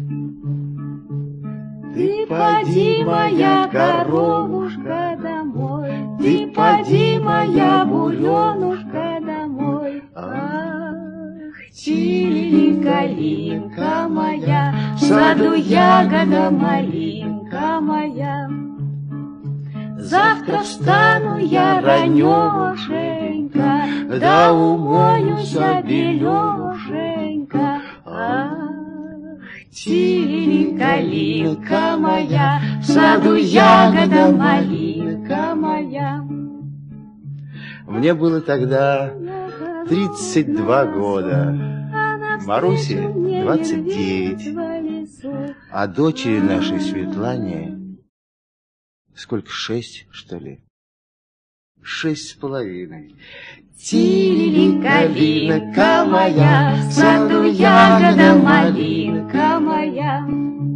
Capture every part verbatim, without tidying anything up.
Ты поди, моя коровушка, домой, ты поди, моя буренушка, домой. Ах, чили калинка моя, в саду ягода малинка моя. Завтра встану я ранешенька, да умоюся белешенька. Ах, чили калинка моя, в саду ягода малинка моя. Мне было тогда тридцать два года, Марусе двадцать девять, а дочери нашей Светлане сколько, шесть, что ли? Шесть с половиной. Тили калинка моя, в саду ягода малинка моя.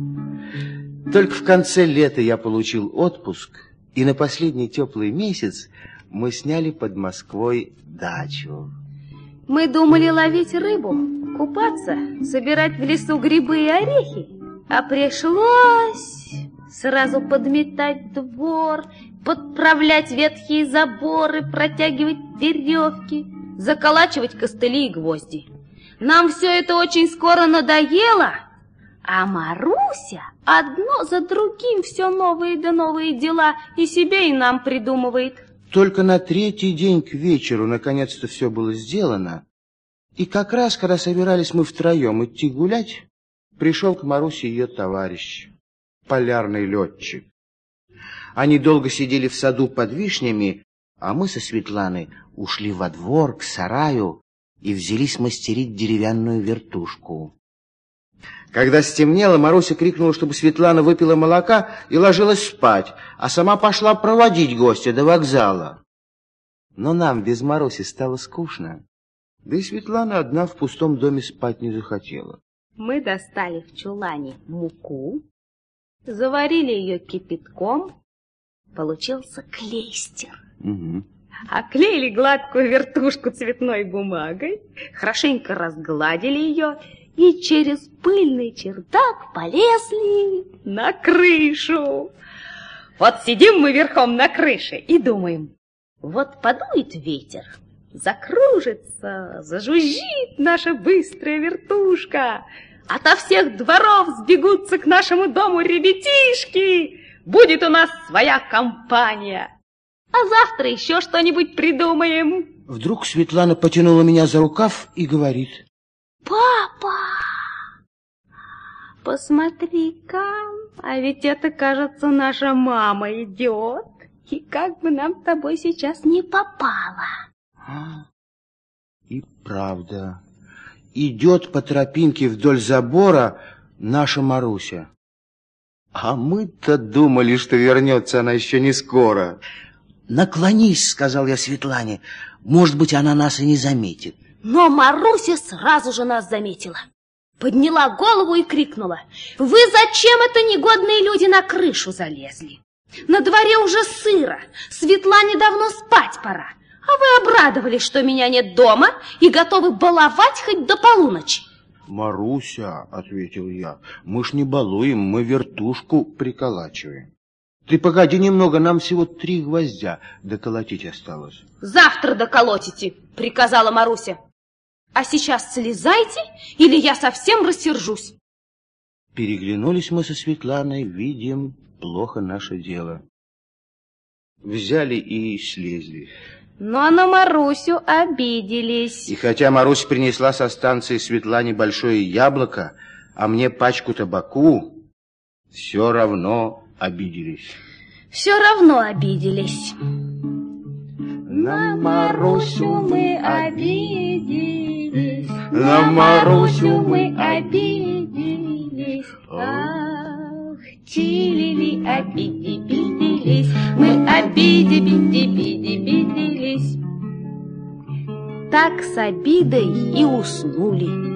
Только в конце лета я получил отпуск, и на последний теплый месяц мы сняли под Москвой дачу. Мы думали ловить рыбу, купаться, собирать в лесу грибы и орехи, а пришлось сразу подметать двор, подправлять ветхие заборы, протягивать веревки, заколачивать костыли и гвозди. Нам все это очень скоро надоело, а Маруся одно за другим все новые да новые дела и себе, и нам придумывает. Только на третий день к вечеру наконец-то все было сделано, и как раз, когда собирались мы втроем идти гулять, пришел к Марусе ее товарищ, полярный летчик. Они долго сидели в саду под вишнями, а мы со Светланой ушли во двор к сараю и взялись мастерить деревянную вертушку. Когда стемнело, Маруся крикнула, чтобы Светлана выпила молока и ложилась спать, а сама пошла проводить гостя до вокзала. Но нам без Маруси стало скучно, да и Светлана одна в пустом доме спать не захотела. Мы достали в чулане муку, заварили ее кипятком, получился клейстер. Угу. Оклеили гладкую вертушку цветной бумагой, хорошенько разгладили ее и через пыльный чердак полезли на крышу. Вот сидим мы верхом на крыше и думаем, вот подует ветер, закружится, зажужжит наша быстрая вертушка, ото всех дворов сбегутся к нашему дому ребятишки, будет у нас своя компания. А завтра еще что-нибудь придумаем. Вдруг Светлана потянула меня за рукав и говорит: папа, посмотри-ка, а ведь это, кажется, наша мама идет, и как бы нам с тобой сейчас не попало. А, и правда, идет по тропинке вдоль забора наша Маруся. А мы-то думали, что вернется она еще не скоро. «Наклонись», — сказал я Светлане, — «может быть, она нас и не заметит». Но Маруся сразу же нас заметила. Подняла голову и крикнула: «Вы зачем это, негодные люди, на крышу залезли? На дворе уже сыро, Светлане давно спать пора, а вы обрадовались, что меня нет дома и готовы баловать хоть до полуночи». «Маруся», — ответил я, — «мы ж не балуем, мы вертушку приколачиваем. Ты погоди немного, нам всего три гвоздя доколотить осталось». «Завтра доколотите», — приказала Маруся. «А сейчас слезайте, или я совсем рассержусь». Переглянулись мы со Светланой, видим, плохо наше дело. Взяли и слезли. Но на Марусю обиделись. И хотя Маруся принесла со станции Светлане большое яблоко, а мне пачку табаку, все равно обиделись. Все равно обиделись. На Марусю мы обиделись, на Марусю мы обиделись. Ах, чили обиделись, мы обиделись. Так с обидой и уснули.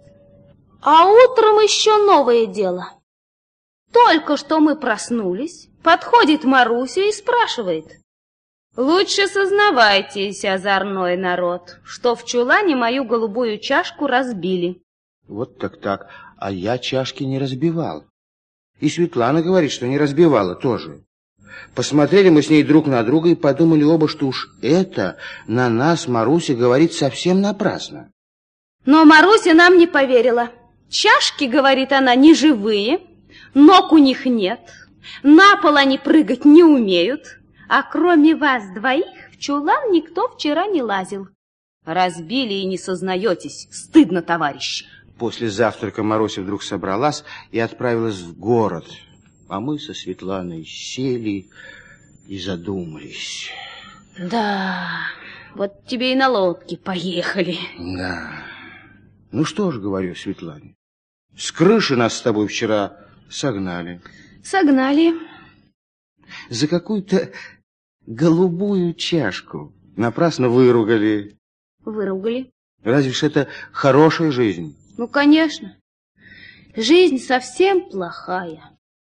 А утром еще новое дело. Только что мы проснулись, Подходит Маруся и спрашивает: лучше сознавайтесь, озорной народ, что в чулане мою голубую чашку разбили. Вот так-так, а я чашки не разбивал. И Светлана говорит, что не разбивала тоже. Посмотрели мы с ней друг на друга и подумали оба, что уж это на нас Маруся говорит совсем напрасно. Но Маруся нам не поверила. Чашки, говорит она, не живые, ног у них нет, на пол они прыгать не умеют, а кроме вас двоих в чулан никто вчера не лазил. Разбили и не сознаетесь. Стыдно, товарищи. После завтрака Маруся вдруг собралась и отправилась в город. А мы со Светланой сели и задумались. Да, вот тебе и на лодке поехали. Да. Ну что ж, говорю Светлане, с крыши нас с тобой вчера согнали. Согнали. За какую-то голубую чашку напрасно выругали. Выругали. Разве ж это хорошая жизнь? Ну, конечно. Жизнь совсем плохая.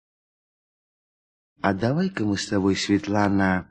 А давай-ка мы с тобой, Светлана,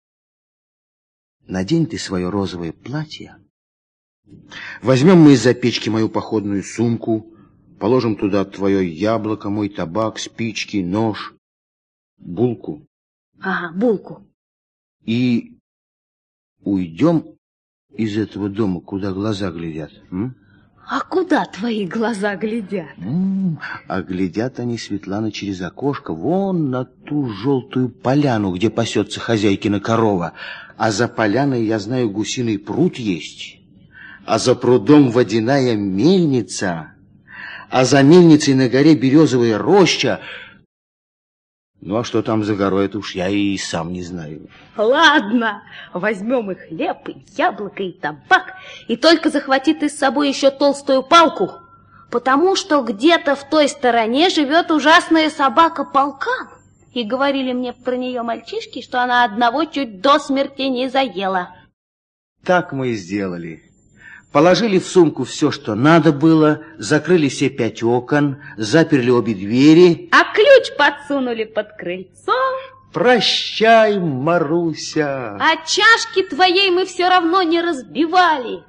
надень ты свое розовое платье. Возьмем мы из-за печки мою походную сумку, положим туда твое яблоко, мой табак, спички, нож, булку. Ага, булку. И уйдем из этого дома, куда глаза глядят. М? А куда твои глаза глядят? М-м, а глядят они, Светлана, через окошко вон на ту желтую поляну, где пасется хозяйкина корова. А за поляной, я знаю, гусиный пруд есть. А за прудом водяная мельница. А за мельницей на горе березовая роща. Ну, а что там за горой, это уж я и сам не знаю. Ладно, возьмем и хлеб, и яблоко, и табак, и только захвати ты с собой еще толстую палку, потому что где-то в той стороне живет ужасная собака Полкан. И говорили мне про нее мальчишки, что она одного чуть до смерти не заела. Так мы и сделали. Положили в сумку все, что надо было, закрыли все пять окон, заперли обе двери. А ключ подсунули под крыльцо. Прощай, Маруся. А чашки твоей мы все равно не разбивали.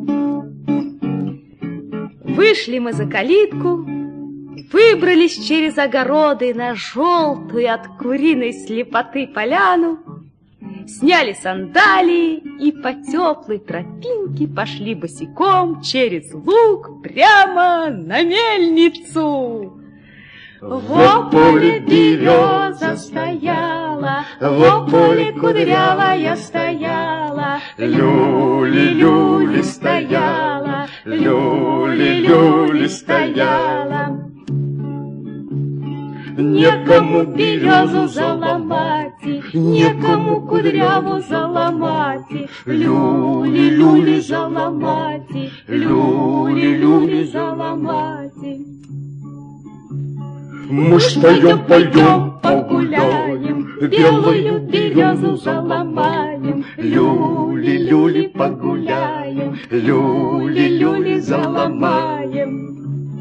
Вышли мы за калитку, выбрались через огороды на желтую от куриной слепоты поляну, сняли сандалии и по теплой тропинке пошли босиком через луг прямо на мельницу. Во поле береза стояла, во поле кудрявая стояла, люли-люли стояла, люли-люли стояла. Некому березу заломать, некому кудряву заломать, люли-люли заломать, люли-люли заломать. Мы пойдем, пойдем, погуляем, белую березу заломаем, люли-люли погуляем, люли-люли заломаем.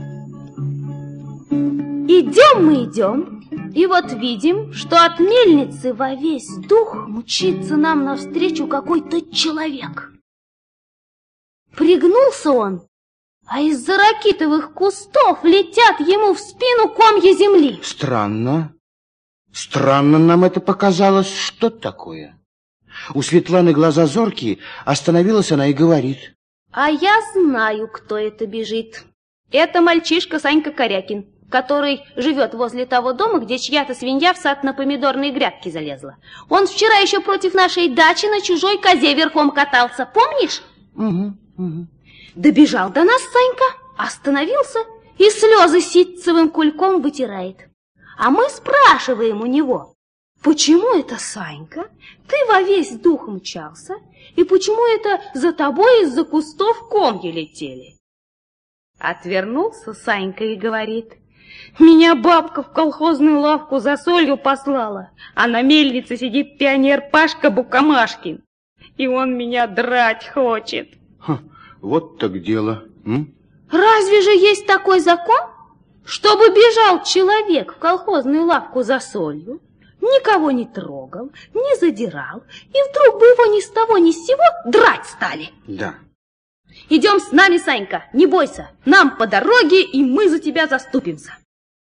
Идем мы, идем, и вот видим, что от мельницы во весь дух мчится нам навстречу какой-то человек. Пригнулся он, а из-за ракитовых кустов летят ему в спину комья земли. Странно. Странно нам это показалось. Что такое? У Светланы глаза зоркие, остановилась она и говорит. А я знаю, кто это бежит. Это мальчишка Санька Корякин, который живет возле того дома, где чья-то свинья в сад на помидорные грядки залезла. Он вчера еще против нашей дачи на чужой козе верхом катался, помнишь? Угу, угу. Добежал до нас Санька, остановился и слезы ситцевым кульком вытирает. А мы спрашиваем у него, почему это, Санька, ты во весь дух мчался, и почему это за тобой из-за кустов комья летели? Отвернулся Санька и говорит: меня бабка в колхозную лавку за солью послала, а на мельнице сидит пионер Пашка Букамашкин, и он меня драть хочет. Ха, вот так дело. М? Разве же есть такой закон, чтобы бежал человек в колхозную лавку за солью, никого не трогал, не задирал, и вдруг бы его ни с того ни с сего драть стали. Да. Идем с нами, Санька, не бойся, нам по дороге, и мы за тебя заступимся.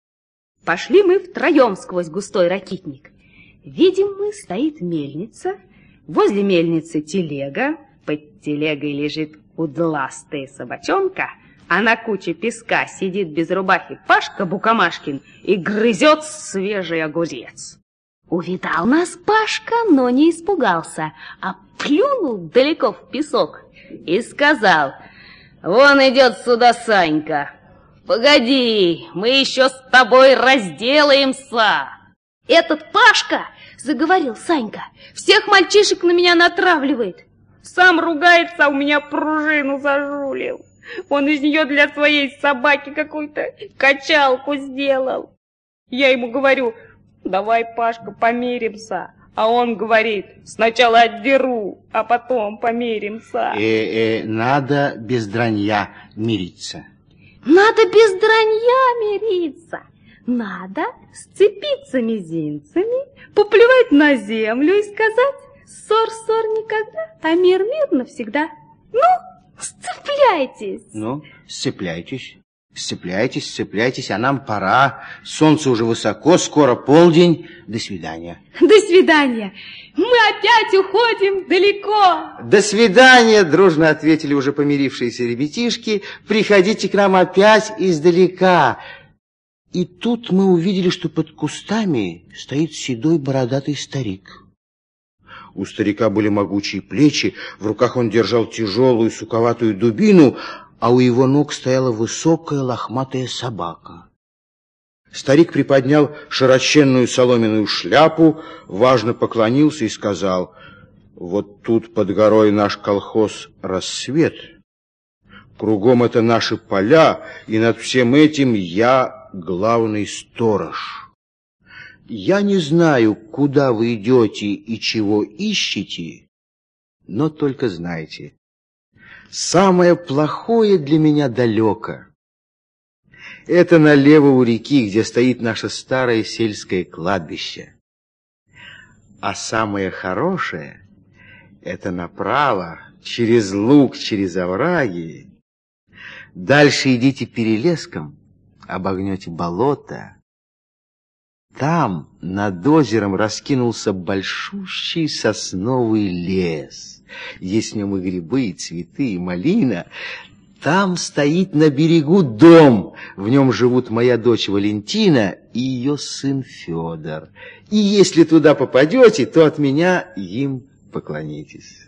Пошли мы втроем сквозь густой ракитник. Видим мы, стоит мельница, возле мельницы телега, под телегой лежит удластая собачонка, а на куче песка сидит без рубахи Пашка Букамашкин и грызет свежий огурец. Увидал нас Пашка, но не испугался, а плюнул далеко в песок и сказал: «Вон идет сюда Санька. Погоди, мы еще с тобой разделаемся». «Этот Пашка, — заговорил Санька, — всех мальчишек на меня натравливает. Сам ругается, а у меня пружину зажулил. Он из нее для своей собаки какую-то качалку сделал. Я ему говорю: давай, Пашка, помиримся. А он говорит: сначала отдеру, а потом помиримся. Э, э, надо без дранья мириться. Надо без дранья мириться. Надо сцепиться мизинцами, поплевать на землю и сказать: ссор-ссор никогда, а мир-мир навсегда. Ну, сцепляйтесь. Ну, сцепляйтесь. Сцепляйтесь, сцепляйтесь, а нам пора. Солнце уже высоко, скоро полдень. До свидания. До свидания. Мы опять уходим далеко. До свидания, дружно ответили уже помирившиеся ребятишки. Приходите к нам опять издалека. И тут мы увидели, что под кустами стоит седой бородатый старик. У старика были могучие плечи, в руках он держал тяжелую суковатую дубину, а у его ног стояла высокая лохматая собака. Старик приподнял широченную соломенную шляпу, важно поклонился и сказал: «Вот тут под горой наш колхоз «Рассвет». Кругом это наши поля, и над всем этим я главный сторож. Я не знаю, куда вы идете и чего ищете, но только знайте, самое плохое для меня далеко. Это налево у реки, где стоит наше старое сельское кладбище. А самое хорошее — это направо, через луг, через овраги. Дальше идите перелеском, обогнете болото. Там над озером раскинулся большущий сосновый лес. Есть в нем и грибы, и цветы, и малина. Там стоит на берегу дом. В нем живут моя дочь Валентина и ее сын Федор. И если туда попадете, то от меня им поклонитесь».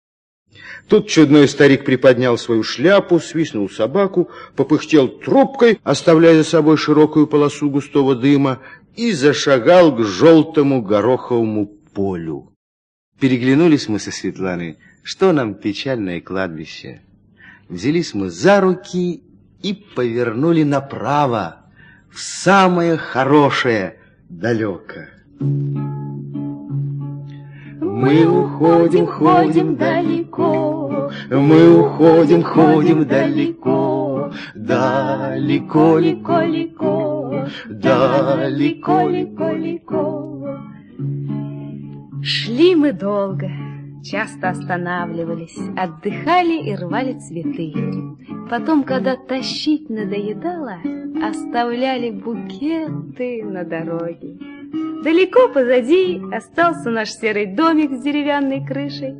Тут чудной старик приподнял свою шляпу, свистнул собаку, попыхтел трубкой, оставляя за собой широкую полосу густого дыма, и зашагал к желтому гороховому полю. Переглянулись мы со Светланой, что нам печальное кладбище. Взялись мы за руки и повернули направо, в самое хорошее далеко. Мы уходим, ходим далеко, Мы уходим, ходим далеко, далеко, далеко, далеко, далеко, далеко, далеко. Шли мы долго, часто останавливались, отдыхали и рвали цветы. Потом, когда тащить надоедало, оставляли букеты на дороге. Далеко позади остался наш серый домик с деревянной крышей.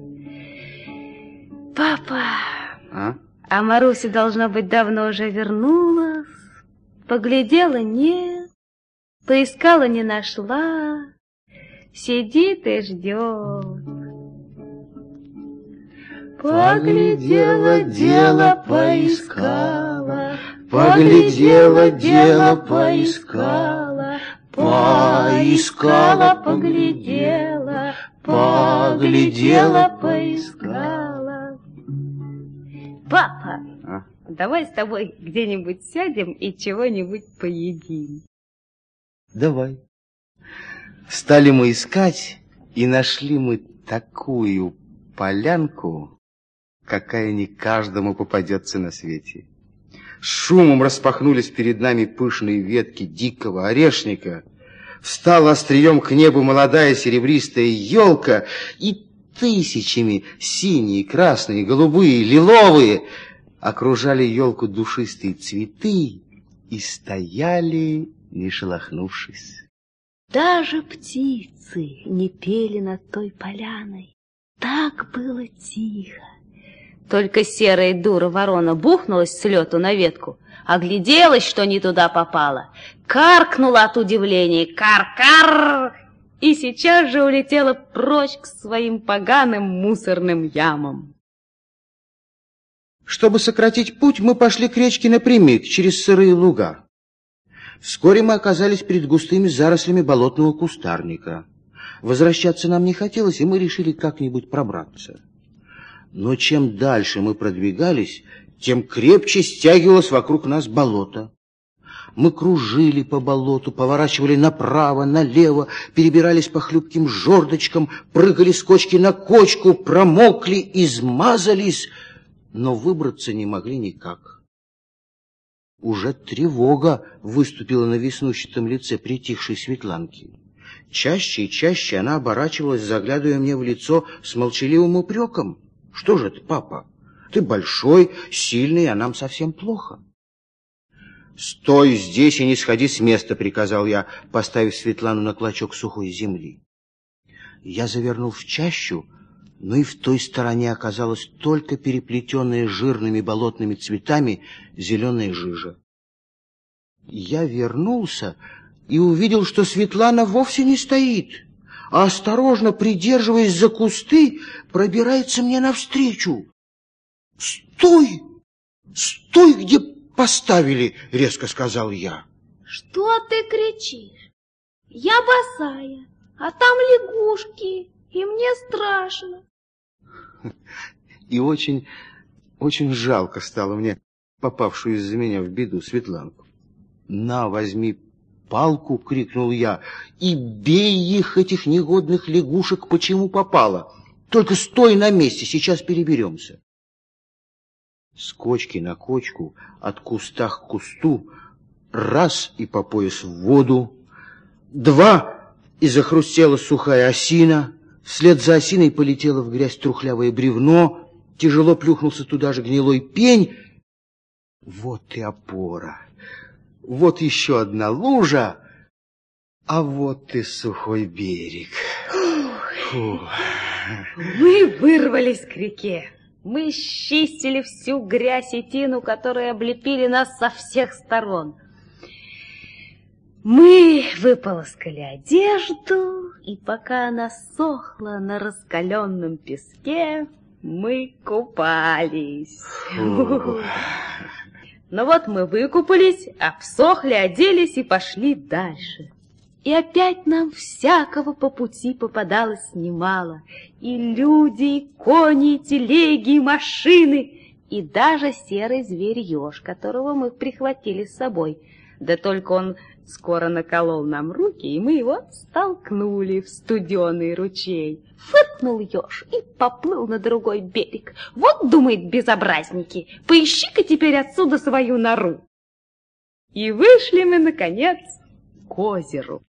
Папа, а? а Маруся, должно быть, давно уже вернулась. Поглядела — нет, поискала — не нашла. Сидит и ждет. Поглядела, дело поискала, Поглядела, дело поискала, поискала, поглядела, поглядела, поискала. Папа, а? давай с тобой где-нибудь сядем и чего-нибудь поедим. Давай. Стали мы искать, и нашли мы такую полянку, какая не каждому попадется на свете. Шумом распахнулись перед нами пышные ветки дикого орешника. Встала острием к небу молодая серебристая елка, и тысячами синие, красные, голубые, лиловые окружали елку душистые цветы и стояли, не шелохнувшись. Даже птицы не пели над той поляной. Так было тихо. Только серая дура ворона бухнулась с лету на ветку, огляделась, что не туда попала, каркнула от удивления «Кар-кар!» и сейчас же улетела прочь к своим поганым мусорным ямам. Чтобы сократить путь, мы пошли к речке напрямик, через сырые луга. Вскоре мы оказались перед густыми зарослями болотного кустарника. Возвращаться нам не хотелось, и мы решили как-нибудь пробраться. Но чем дальше мы продвигались, тем крепче стягивалось вокруг нас болото. Мы кружили по болоту, поворачивали направо, налево, перебирались по хлюпким жердочкам, прыгали с кочки на кочку, промокли, измазались, но выбраться не могли никак. Уже тревога выступила на веснущатом лице притихшей Светланки. Чаще и чаще она оборачивалась, заглядывая мне в лицо с молчаливым упреком. «Что же ты, папа? Ты большой, сильный, а нам совсем плохо». «Стой здесь и не сходи с места», — приказал я, поставив Светлану на клочок сухой земли. Я завернул в чащу, но и в той стороне оказалась только переплетенная жирными болотными цветами зеленая жижа. Я вернулся и увидел, что Светлана вовсе не стоит, а, осторожно придерживаясь за кусты, пробирается мне навстречу. «Стой! Стой, где поставили!» — резко сказал я. Что ты кричишь? Я босая, а там лягушки, и мне страшно. И очень, очень жалко стало мне попавшую из-за меня в беду Светланку. «На, возьми палку!» — крикнул я. «И бей их, этих негодных лягушек, почему попало! Только стой на месте, сейчас переберемся!» С кочки на кочку, от куста к кусту, раз и по пояс в воду, два и захрустела сухая осина, вслед за осиной полетело в грязь трухлявое бревно, тяжело плюхнулся туда же гнилой пень. Вот и опора, вот еще одна лужа, а вот и сухой берег. Фу. Мы вырвались к реке. Мы счистили всю грязь и тину, которые облепили нас со всех сторон. Мы выполоскали одежду, и пока она сохла на раскаленном песке, мы купались. Фу. Но вот мы выкупались, обсохли, оделись и пошли дальше. И опять нам всякого по пути попадалось немало. И люди, и кони, и телеги, и машины, и даже серый зверь-еж, которого мы прихватили с собой. Да только он скоро наколол нам руки, и мы его столкнули в студеный ручей. Фыркнул еж и поплыл на другой берег. Вот, думает, безобразники, поищи-ка теперь отсюда свою нору. И вышли мы, наконец, к озеру.